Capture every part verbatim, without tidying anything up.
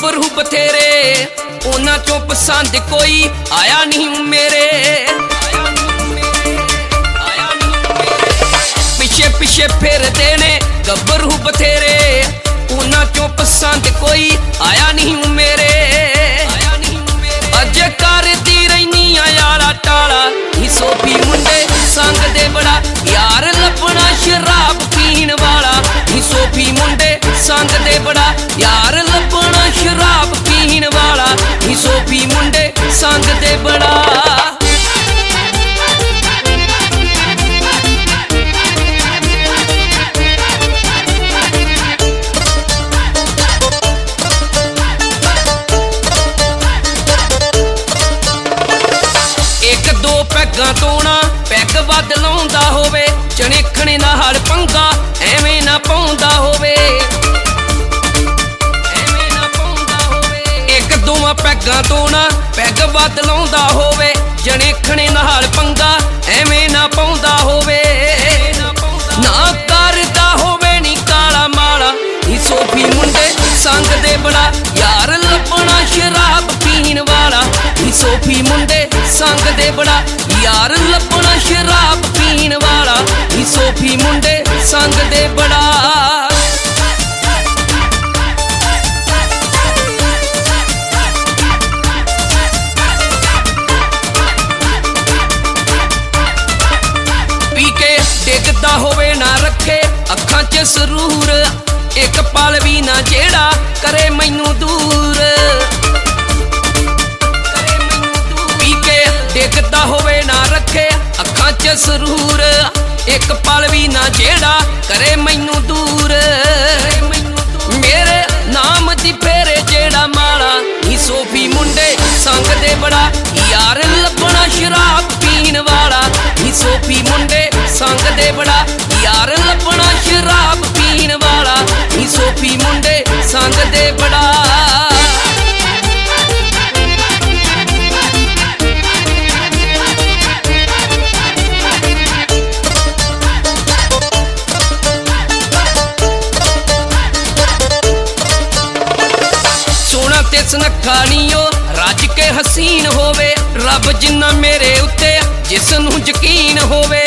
ਗੱਭਰੂ ਬਥੇਰੇ ਉਹਨਾਂ ਚੋਂ ਪਸੰਦ ਕੋਈ ਆਇਆ ਨਹੀਂ ਮੇਰੇ ਪਿੱਛੇ ਪਿੱਛੇ ਫਿਰਦੇ ਨੇ ਗੱਭਰੂ ਬਥੇਰੇ ਉਹਨਾਂ ਚੋਂ ਪਸੰਦ ਕੋਈ ਆਇਆ ਨਹੀਂ ਮੇਰੇ ਅੱਜ ਕਰਦੀ ਰਹਿਨੀ ਆ ਯਾਰਾ ਟਾਲਾ ਨੀ ਸੋਫੀ ਮੁੰਡੇ ਸੰਗਦੇ ਬੜਾ ਯਾਰ ਲੱਭਣਾ ਸ਼ਰਾਬ ਪੀਣ ਵਾਲਾ ਨੀ ਸੋਫੀ ਮੁੰਡੇ ਸੰਗਦੇ ਬੜਾ ਯਾਰ ਲੱਭਣਾ ਸ਼ਰਾਬ ਪੀਣ ਵਾਲਾ ਨੀ ਸੋਫੀ ਮੁੰਡੇ ਸੰਗਦੇ ਬੜਾ ਪੈਗਾਂ ਤੋਂ ਨਾ ਪੈਗ ਵੱਧ ਲਾਉਂਦਾ ਹੋਵੇ ਚਣੇਖਣੇ ਨਾਲ ਪੰਗਾ ਐਵੇਂ ਨਾ ਪਾਉਂਦਾ ਹੋਵੇ ਐਵੇਂ ਨਾ ਪਾਉਂਦਾ ਹੋਵੇ ਇੱਕ ਦੋਵਾਂ ਪੈਗਾਂ ਤੋਂ ਨਾ ਪੈਗ ਵੱਧ ਲਾਉਂਦਾ ਹੋਵੇ ਚਣੇਖਣੇ ਨਾਲ ਪੰਗਾ ਐਵੇਂ ਨਾ ਪਾਉਂਦਾ ਹੋਵੇ ਨਾ ਕਰਦਾ ਹੋਵੇ ਨੀ ਕਾਲਾ ਮਾਲਾ ਨੀ ਸੋਫੀ ਮੁੰਡੇ ਸੰਗਦੇ ਬੜਾ ਯਾਰ ਲੱਭਣਾ ਸ਼ਰਾਬ ਪੀਣ ਵਾਲਾ ਨੀ ਸੋਫੀ ਮੁੰਡੇ ਸੰਗਦੇ ਬੜਾ ਯਾਰ ਲੱਭਣਾ ਸ਼ਰਾਬ ਪੀਣ ਵਾਲਾ ਨੀ ਸੋਫੀ ਮੁੰਡੇ ਸੰਗਦੇ ਬੜਾ ਪੀ ਕੇ ਡਿੱਗਦਾ ਹੋਵੇ ਨਾ ਰੱਖੇ ਅੱਖਾਂ 'ਚ ਸਰੂਰ ਇੱਕ ਪਲ ਵੀ ਨਾ ਜਿਹੜਾ ਕਰੇ ਮੈਨੂੰ ਦੂਰ ਪੀ ਕੇ ਡਿੱਗਦਾ ਹੋਵੇ ਨਾ ਰੱਖੇ ਅੱਖਾਂ 'ਚ ਸਰੂਰ ਇੱਕ ਪਲ ਵੀ ਨਾ ਜਿਹੜਾ ਕਰੇ ਮੈਨੂੰ ਦੂਰ ਮੇਰੇ ਨਾਮ ਦੀ ਫੇਰੇ ਜਿਹੜਾ ਮਾਲਾ ਨੀ ਸੋਫੀ ਮੁੰਡੇ ਸੰਗਦੇ ਬੜਾ ਯਾਰ ਲੱਭਣਾ ਸ਼ਰਾਬ ਪੀਣ ਵਾਲਾ ਨੀ ਸੋਫੀ ਮੁੰਡੇ ਸੰਗਦੇ ਬੜਾ ਯਾਰ ਲੱਭਣਾ ਸ਼ਰਾਬ ਪੀਣ ਵਾਲਾ ਨੀ ਸੋਫੀ ਮੁੰਡੇ ਸੰਗਦੇ ਬੜਾ ਤੇ ਸੁਨੱਖਾ ਨੀ ਓ ਰੱਜ ਕੇ ਹਸੀਨ ਹੋਵੇ ਰੱਬ ਜਿੰਨਾ ਮੇਰੇ ਉੱਤੇ ਜਿਸ ਨੂੰ ਯਕੀਨ ਹੋਵੇ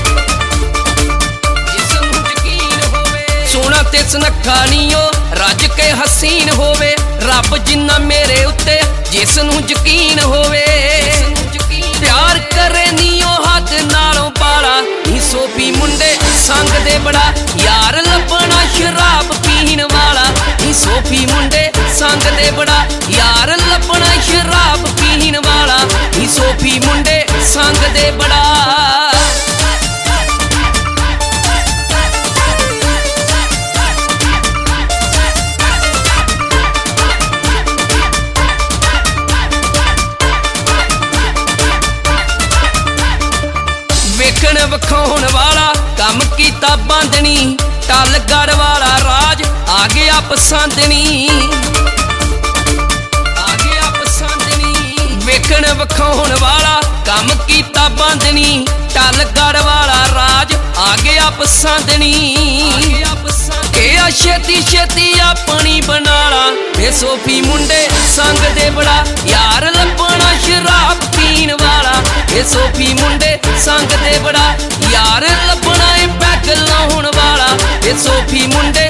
ਜਿਸ ਨੂੰ ਯਕੀਨ ਹੋਵੇ ਸੋਹਣਾ ਤੇ ਸੁਨੱਖਾ ਨੀ ਓ ਰੱਜ ਕੇ ਹਸੀਨ ਹੋਵੇ ਰੱਬ ਜਿੰਨਾ ਮੇਰੇ ਉੱਤੇ ਜਿਸ ਨੂੰ ਯਕੀਨ ਹੋਵੇ ਪਿਆਰ ਕਰੇ ਨੀ ਓ ਹੱਦ ਨਾਲੋਂ ਬਾਲਾ ਨੀ ਸੋਫੀ ਮੁੰਡੇ ਸੰਗਦੇ ਬੜਾ ਯਾਰ ਲੱਭਣਾ ਸ਼ਰਾਬ ਪੀਣ ਵਾਲਾ ਨੀ ਸੋਫੀ ਮੁੰਡੇ ਸੰਗਦੇ ਬੜਾ ਯਾਰ ਲੱਭਣਾ ਸ਼ਰਾਬ ਪੀਣ ਵਾਲਾ ਨੀ ਸੋਫੀ ਮੁੰਡੇ ਸੰਗਦੇ ਬੜਾ ਵੇਖਣ ਵਿਖਾਉਣ ਵਾਲਾ ਕੰਮ ਕੀਤਾ ਬਾਂਧਣੀ ਟੱਲਗੜ ਵਾਲਾ ਰਾਜ ਆ ਗਿਆ ਪਸੰਦਣੀ ਆ ਗਿਆ ਪਸੰਦਣੀ ਵੇਖਣ ਵਿਖਾਉਣ ਵਾਲਾ ਕੰਮ ਕੀਤਾ ਬਾਂਧਣੀ ਟੱਲਗੜ ਵਾਲਾ ਰਾਜ ਆ ਗਿਆ ਪਸੰਦਣੀ ਕਿ ਆ ਛੇਤੀ ਛੇਤੀ ਆਪਣੀ ਬਣਾਲਾ ਵੇ ਸੋਫੀ ਮੁੰਡੇ ਸੰਗਦੇ ਬੜਾ ਯਾਰ ਲੱਭਣਾ ਸ਼ਰਾਬ ਪੀਣ ਵਾਲਾ ਵੇ ਸੋਫੀ ਮੁੰਡੇ ਸੰਗਦੇ ਬੜਾ ਯਾਰ ਲੱਭਣਾ ਏ ਪੈਗ ਲਾਉਣ ਵਾਲਾ ਵੇ ਸੋਫੀ ਮੁੰਡੇ